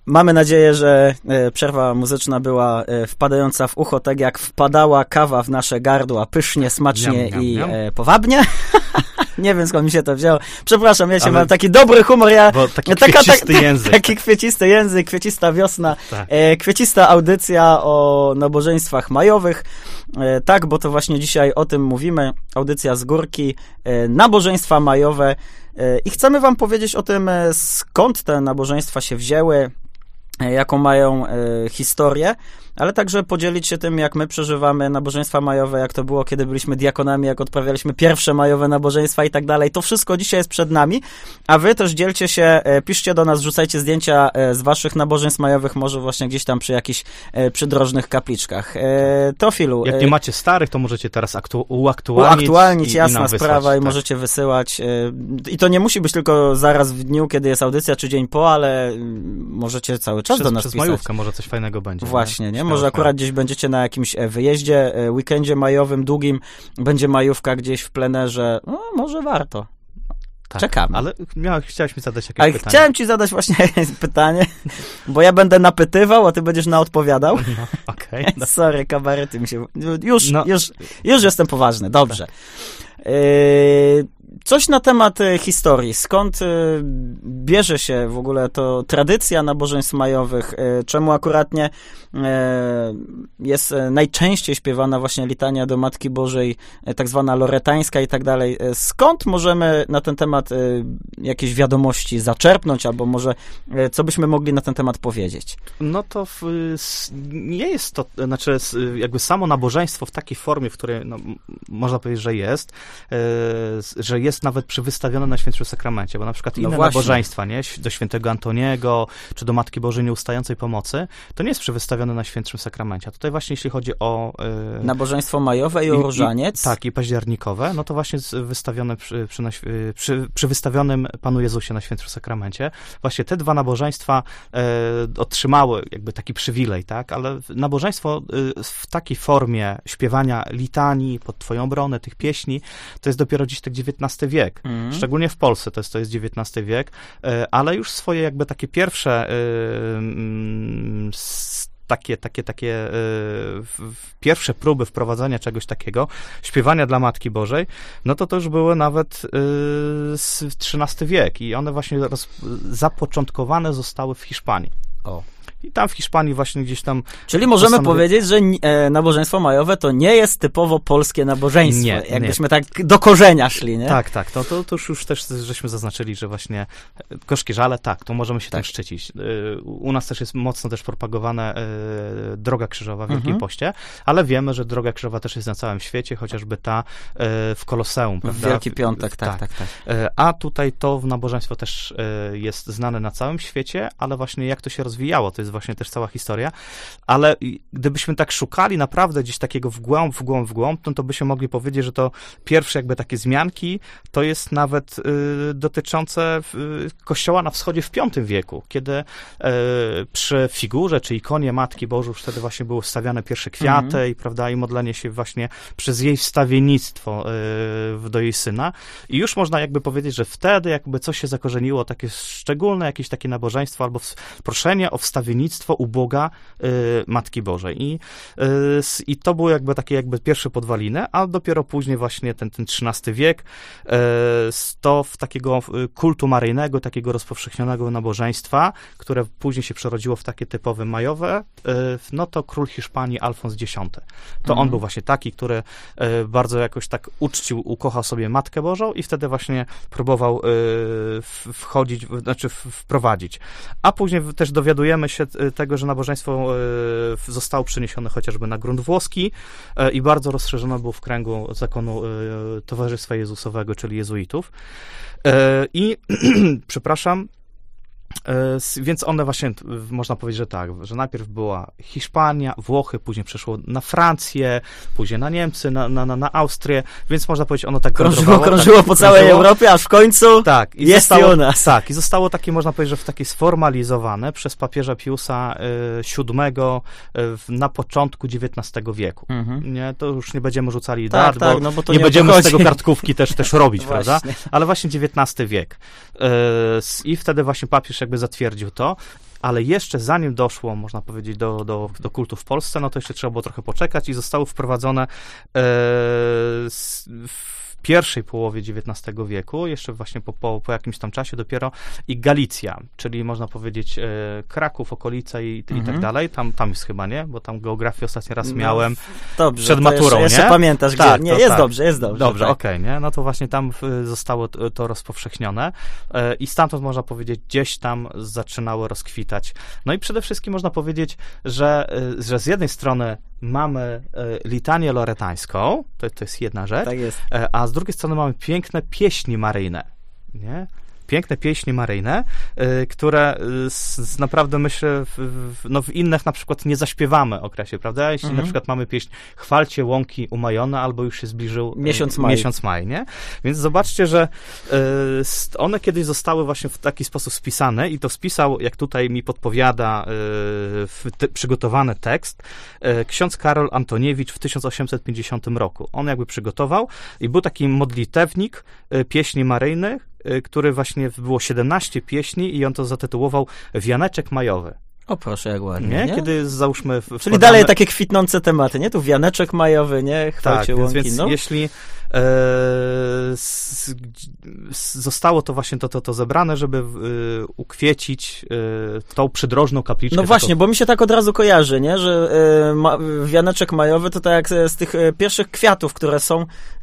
Mamy nadzieję, że przerwa muzyczna była wpadająca w ucho, tak jak wpadała kawa w nasze gardła, pysznie, smacznie i powabnie. Nie wiem, skąd mi się to wzięło. Przepraszam, ja mam taki dobry humor. Taki kwiecisty język. Taki kwiecisty język, kwiecista wiosna, tak. Kwiecista audycja o nabożeństwach majowych. Tak, bo to właśnie dzisiaj o tym mówimy. Audycja z górki, nabożeństwa majowe. I chcemy wam powiedzieć o tym, skąd te nabożeństwa się wzięły, jaką mają historię, ale także podzielić się tym, jak my przeżywamy nabożeństwa majowe, jak to było, kiedy byliśmy diakonami, jak odprawialiśmy pierwsze majowe nabożeństwa i tak dalej. To wszystko dzisiaj jest przed nami, a wy też dzielcie się, piszcie do nas, rzucajcie zdjęcia z waszych nabożeństw majowych, może właśnie gdzieś tam przy jakichś przydrożnych kapliczkach. Teofilu. Jak nie macie starych, to możecie teraz uaktualnić, jasna sprawa, i możecie wysyłać. I to nie musi być tylko zaraz w dniu, kiedy jest audycja, czy dzień po, ale możecie cały czas do nas przez pisać. majówkę może coś fajnego będzie. Właśnie, nie? Może akurat gdzieś będziecie na jakimś wyjeździe, weekendzie majowym, długim, będzie majówka gdzieś w plenerze, no może warto. Tak, czekamy. Ale chciałeś mi zadać jakieś pytanie. Chciałem ci zadać właśnie pytanie, bo ja będę napytywał, a ty będziesz naodpowiadał. No, okej. Sorry, kabarety mi się... Już jestem poważny, dobrze. Tak. Coś na temat historii. Skąd bierze się w ogóle to tradycja nabożeństw majowych? Czemu akuratnie jest najczęściej śpiewana właśnie litania do Matki Bożej, tak zwana loretańska i tak dalej? Skąd możemy na ten temat jakieś wiadomości zaczerpnąć, albo może co byśmy mogli na ten temat powiedzieć? No to nie jest to, znaczy jakby samo nabożeństwo w takiej formie, w której można powiedzieć, że jest nawet wystawione na Świętym Sakramencie, bo na przykład inne nabożeństwa, nie? Do Świętego Antoniego, czy do Matki Bożej Nieustającej Pomocy, to nie jest wystawione na Świętym Sakramencie. A tutaj właśnie jeśli chodzi o... nabożeństwo majowe i różaniec. Tak, i październikowe, no to właśnie jest wystawione przy wystawionym Panu Jezusie na Świętym Sakramencie. Właśnie te dwa nabożeństwa otrzymały jakby taki przywilej, tak? Ale nabożeństwo w takiej formie śpiewania litanii pod Twoją obronę, tych pieśni, to jest dopiero dziś tak XIX wiek. Szczególnie w Polsce to jest XIX wiek, ale już swoje jakby takie pierwsze pierwsze próby wprowadzania czegoś takiego, śpiewania dla Matki Bożej, no to już były nawet XIII wiek i one właśnie zapoczątkowane zostały w Hiszpanii. I tam w Hiszpanii właśnie gdzieś tam... Czyli możemy powiedzieć, że nabożeństwo majowe to nie jest typowo polskie nabożeństwo. Nie, jakbyśmy tak do korzenia szli, nie? Tak. To już też żeśmy zaznaczyli, że właśnie gorzkie żale, tak, to możemy się tak szczycić. U nas też jest mocno też propagowana Droga Krzyżowa w Wielkim Poście, ale wiemy, że Droga Krzyżowa też jest na całym świecie, chociażby ta w Koloseum, prawda? W Wielki Piątek, tak. A tutaj to nabożeństwo też jest znane na całym świecie, ale właśnie jak to się rozwijało, to jest właśnie też cała historia, ale gdybyśmy tak szukali naprawdę gdzieś takiego w głąb, to byśmy mogli powiedzieć, że to pierwsze jakby takie zmianki, to jest nawet dotyczące kościoła na wschodzie w V wieku, kiedy przy figurze, czy ikonie Matki Bożej już wtedy właśnie były wstawiane pierwsze kwiaty i, prawda, i modlenie się właśnie przez jej wstawiennictwo do jej syna. I już można jakby powiedzieć, że wtedy jakby coś się zakorzeniło, takie szczególne jakieś takie nabożeństwo albo proszenie o wstawiennictwo u Boga Matki Bożej. I to były jakby takie pierwsze podwaliny, a dopiero później właśnie ten XIII wiek to w takiego kultu maryjnego, takiego rozpowszechnionego nabożeństwa, które później się przerodziło w takie typowe majowe, no to król Hiszpanii Alfons X. To on był właśnie taki, który bardzo jakoś tak ukochał sobie Matkę Bożą i wtedy właśnie próbował wprowadzić. A później też dowiadujemy się tego, że nabożeństwo zostało przeniesione chociażby na grunt włoski i bardzo rozszerzone było w kręgu zakonu Towarzystwa Jezusowego, czyli jezuitów. I przepraszam, więc one właśnie, można powiedzieć, że tak, że najpierw była Hiszpania, Włochy, później przeszło na Francję, później na Niemcy, na Austrię, więc można powiedzieć, ono tak krążyło po całej Europie, aż w końcu jest i u nas. Tak, i zostało takie, można powiedzieć, że takie sformalizowane przez papieża Piusa VII na początku XIX wieku. Nie, to już nie będziemy rzucali dat, bo to nie będziemy z tego kartkówki też robić, prawda? Ale właśnie XIX wiek. I wtedy właśnie papież jakby zatwierdził to, ale jeszcze zanim doszło, można powiedzieć, do kultu w Polsce, no to jeszcze trzeba było trochę poczekać i zostały wprowadzone w pierwszej połowie XIX wieku, jeszcze właśnie po jakimś tam czasie dopiero i Galicja, czyli można powiedzieć Kraków, okolica i tak dalej. Tam jest chyba, nie? Bo tam geografię ostatni raz miałem przed maturą, jeszcze nie? Pamiętasz, gdzie? Tak, nie, jest dobrze, jest dobrze. Dobrze, tak. okej, nie? No to właśnie tam zostało to rozpowszechnione i stamtąd można powiedzieć, gdzieś tam zaczynało rozkwitać. No i przede wszystkim można powiedzieć, że z jednej strony mamy litanię loretańską, to jest jedna rzecz, Tak jest. a z drugiej strony mamy piękne pieśni maryjne, nie? Piękne pieśni maryjne, które naprawdę myślę, w innych na przykład nie zaśpiewamy okresie, prawda? Jeśli na przykład mamy pieśń Chwalcie łąki umajone, albo już się zbliżył miesiąc maj, nie? Więc zobaczcie, że one kiedyś zostały właśnie w taki sposób spisane i to spisał, jak tutaj mi podpowiada przygotowany tekst, ksiądz Karol Antoniewicz w 1850 roku. On jakby przygotował i był taki modlitewnik pieśni maryjnych, który właśnie było 17 pieśni i on to zatytułował Wianeczek majowy. O proszę, jak ładnie, nie? Kiedy załóżmy... Czyli dalej takie kwitnące tematy, nie? Tu wianeczek majowy, nie? Chwalcie łąki. Więc no. jeśli zostało to właśnie to zebrane, żeby ukwiecić tą przydrożną kapliczkę. No właśnie, bo mi się tak od razu kojarzy, nie? Że wianeczek majowy to tak jak z tych pierwszych kwiatów, które są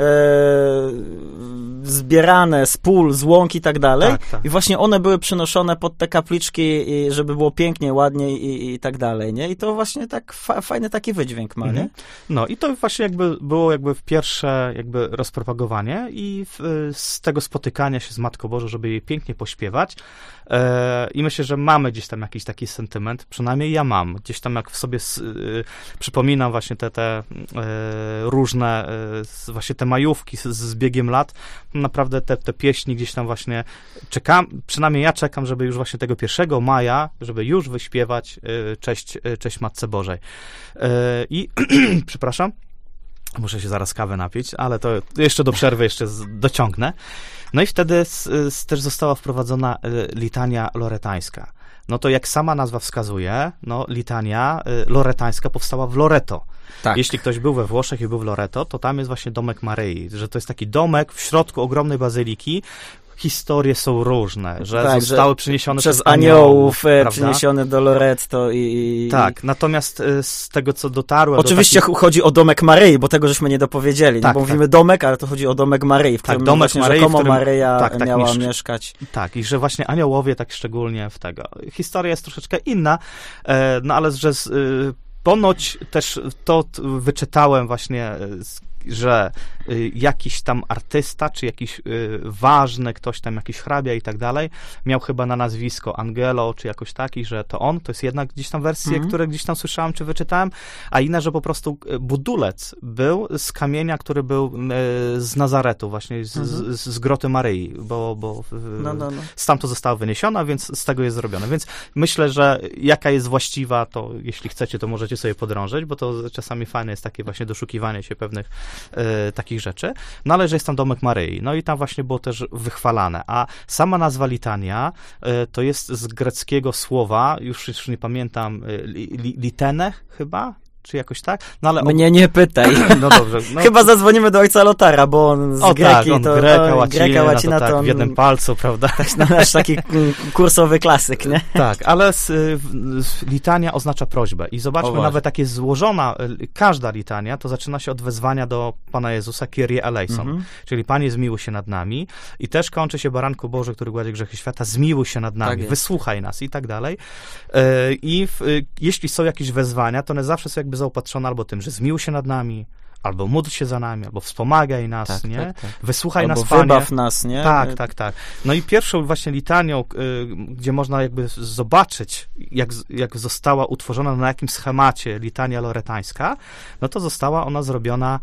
zbierane z pól, z łąk i tak dalej. Tak. I właśnie one były przynoszone pod te kapliczki, żeby było pięknie, ładnie i tak dalej, nie? I to właśnie tak fajny taki wydźwięk ma, nie? No i to właśnie było w pierwsze rozpropagowanie i z tego spotykania się z Matką Bożą, żeby jej pięknie pośpiewać. I myślę, że mamy gdzieś tam jakiś taki sentyment, przynajmniej ja mam. Gdzieś tam jak w sobie przypominam właśnie te różne właśnie te majówki z biegiem lat, naprawdę te pieśni gdzieś tam właśnie przynajmniej ja czekam, żeby już właśnie tego 1 maja, żeby już wyśpiewać cześć Matce Bożej. I przepraszam, muszę się zaraz kawę napić, ale to jeszcze do przerwy jeszcze dociągnę. No i wtedy też została wprowadzona litania loretańska. No to jak sama nazwa wskazuje, no litania loretańska powstała w Loreto. Tak. Jeśli ktoś był we Włoszech i był w Loreto, to tam jest właśnie domek Maryi, że to jest taki domek w środku ogromnej bazyliki. Historie są różne, że zostały przyniesione przez aniołów, prawda? przyniesione do Loretto i... Tak, natomiast z tego, co dotarłem... Oczywiście chodzi o domek Maryi, bo tego żeśmy nie dopowiedzieli, bo mówimy domek, ale to chodzi o domek Maryi, w którym domek właśnie Maryi, rzekomo Maryja miała mieszka. mieszkać. Tak, i że właśnie aniołowie tak szczególnie w tego. Historia jest troszeczkę inna, no ale że ponoć też to wyczytałem właśnie, że jakiś tam artysta, czy jakiś ważny ktoś tam, jakiś hrabia i tak dalej, miał chyba na nazwisko Angelo, czy jakoś taki, że to on, to jest jedna gdzieś tam wersje, które gdzieś tam słyszałem, czy wyczytałem, a inna, że po prostu budulec był z kamienia, który był z Nazaretu, właśnie z groty Maryi, bo stamtąd została wyniesiona, więc z tego jest zrobione. Więc myślę, że jaka jest właściwa, to jeśli chcecie, to możecie sobie podrążyć, bo to czasami fajne jest takie właśnie doszukiwanie się pewnych takich rzeczy, no ale że jest tam domek Maryi, no i tam właśnie było też wychwalane, a sama nazwa litania to jest z greckiego słowa, już nie pamiętam, litenech chyba? Czy jakoś tak? No, ale Mnie nie pytaj. No dobrze. No. Chyba zadzwonimy do ojca Lotara, bo on z Greki, tak, on to Greka, łacina, to on, w jednym palcu, prawda? Nasz taki kursowy klasyk, nie? Tak, ale litania oznacza prośbę i zobaczmy, nawet jak jest złożona każda litania, to zaczyna się od wezwania do Pana Jezusa, Kyrie eleison, czyli Panie, zmiłuj się nad nami, i też kończy się Baranku Boży, który gładzi grzechy świata, zmiłuj się nad nami, wysłuchaj nas i tak dalej. I jeśli są jakieś wezwania, to one zawsze są jakby zaopatrzone albo tym, że zmiłuj się nad nami, albo módl się za nami, albo wspomagaj nas, nie? Tak. Wysłuchaj albo nas, Panie. Wybaw nas, nie? Tak. No i pierwszą właśnie litanią, gdzie można jakby zobaczyć, jak została utworzona, na jakim schemacie litania loretańska, no to została ona zrobiona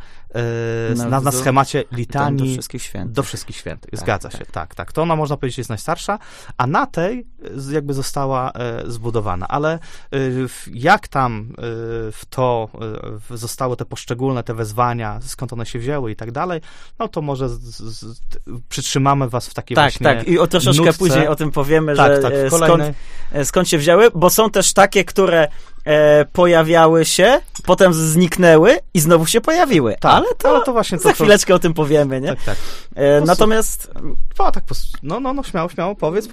na schemacie litanii do wszystkich świętych. Zgadza się, tak. To ona, można powiedzieć, jest najstarsza, a na tej jakby została zbudowana. Ale jak tam zostały te poszczególne te wezwania wezwania, skąd one się wzięły i tak dalej, no to może przytrzymamy was w takiej tak, właśnie tak, i troszeczkę nutce. Później o tym powiemy, Tak, że tak, skąd się wzięły, bo są też takie, które pojawiały się, potem zniknęły i znowu się pojawiły. Tak, ale to właśnie za chwileczkę o tym powiemy, nie? Tak, tak. Natomiast... Śmiało, powiedz.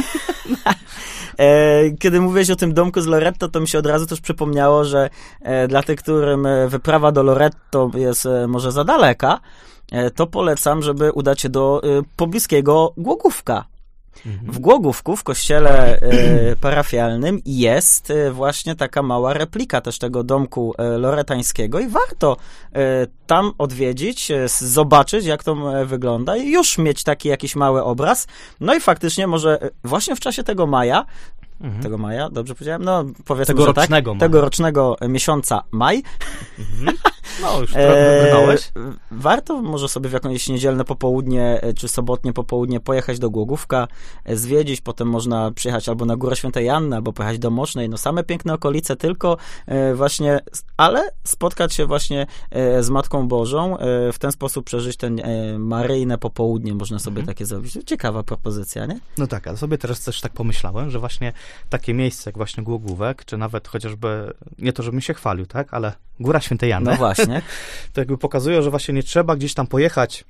Kiedy mówiłeś o tym domku z Loretto, to mi się od razu też przypomniało, że dla tych, którym wyprawa do Loretto jest może za daleka, to polecam, żeby udać się do pobliskiego Głogówka. W Głogówku, w kościele parafialnym jest właśnie taka mała replika też tego domku loretańskiego i warto tam odwiedzić, zobaczyć, jak to wygląda i już mieć taki jakiś mały obraz. No i faktycznie może właśnie w czasie tego maja, dobrze powiedziałem? No, powiedzmy, tegorocznego tak, tegorocznego miesiąca maj. No, już trochę wybrnąłeś. Warto może sobie w jakieś niedzielne popołudnie, czy sobotnie popołudnie pojechać do Głogówka, zwiedzić, potem można przyjechać albo na Górę Świętej Anny, albo pojechać do Mocznej, no same piękne okolice, tylko właśnie, ale spotkać się właśnie z Matką Bożą, w ten sposób przeżyć ten maryjne popołudnie, można sobie takie zrobić. Ciekawa propozycja, nie? No tak, ale sobie teraz też tak pomyślałem, że właśnie takie miejsce jak właśnie Głogówek, czy nawet chociażby, nie to, żebym się chwalił, tak, ale Góra Świętej Anny. No właśnie. To jakby pokazują, że właśnie nie trzeba gdzieś tam pojechać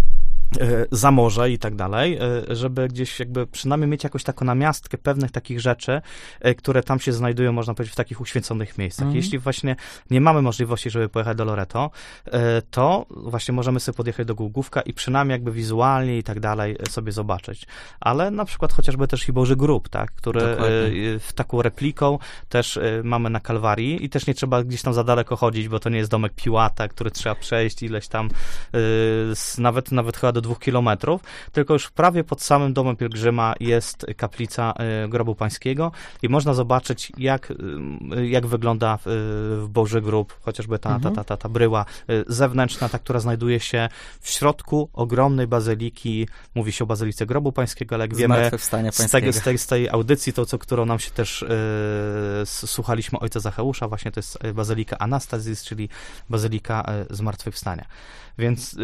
za morze i tak dalej, żeby gdzieś jakby przynajmniej mieć jakąś taką namiastkę pewnych takich rzeczy, które tam się znajdują, można powiedzieć, w takich uświęconych miejscach. Jeśli właśnie nie mamy możliwości, żeby pojechać do Loretto, to właśnie możemy sobie podjechać do Głogówka i przynajmniej jakby wizualnie i tak dalej sobie zobaczyć. Ale na przykład chociażby też i Boży Grób, tak, który w taką repliką też mamy na Kalwarii i też nie trzeba gdzieś tam za daleko chodzić, bo to nie jest domek Piłata, który trzeba przejść ileś tam nawet chyba do 2 kilometrów, tylko już prawie pod samym domem pielgrzyma jest kaplica Grobu Pańskiego i można zobaczyć, jak wygląda w Boży Grób, chociażby ta bryła zewnętrzna, ta, która znajduje się w środku ogromnej bazyliki, mówi się o Bazylice Grobu Pańskiego, ale jak wiemy z tej audycji, którą nam się też słuchaliśmy Ojca Zacheusza, właśnie to jest Bazylika Anastazis, czyli Bazylika Zmartwychwstania. Więc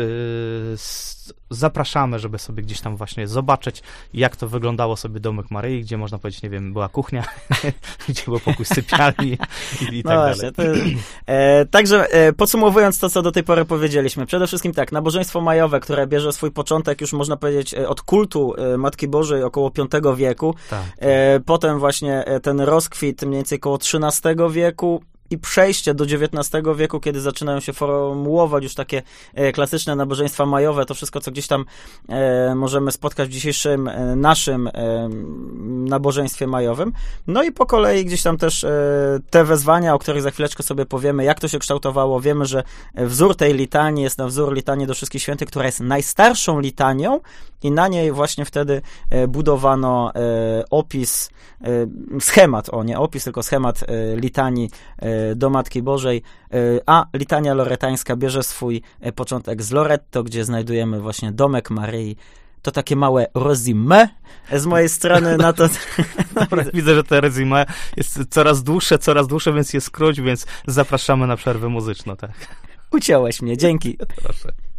zapraszamy, żeby sobie gdzieś tam właśnie zobaczyć, jak to wyglądało sobie domek Maryi, gdzie można powiedzieć, nie wiem, była kuchnia, gdzie był pokój sypialni i tak dalej. Także podsumowując to, co do tej pory powiedzieliśmy, przede wszystkim tak, nabożeństwo majowe, które bierze swój początek już można powiedzieć od kultu Matki Bożej około V wieku, potem właśnie ten rozkwit mniej więcej około XIII wieku, i przejście do XIX wieku, kiedy zaczynają się formułować już takie klasyczne nabożeństwa majowe, to wszystko, co gdzieś tam możemy spotkać w dzisiejszym naszym nabożeństwie majowym. No i po kolei gdzieś tam też te wezwania, o których za chwileczkę sobie powiemy, jak to się kształtowało. Wiemy, że wzór tej litanii jest na wzór litanii do Wszystkich Świętych, która jest najstarszą litanią i na niej właśnie wtedy budowano opis, schemat, nie opis, tylko schemat litanii do Matki Bożej, a litania loretańska bierze swój początek z Loretto, gdzie znajdujemy właśnie domek Maryi. To takie małe resume z mojej strony na to. Dobra, widzę, że to resume jest coraz dłuższe, więc jest skróć, więc zapraszamy na przerwę muzyczną, tak. Uciąłeś mnie, dzięki. Proszę.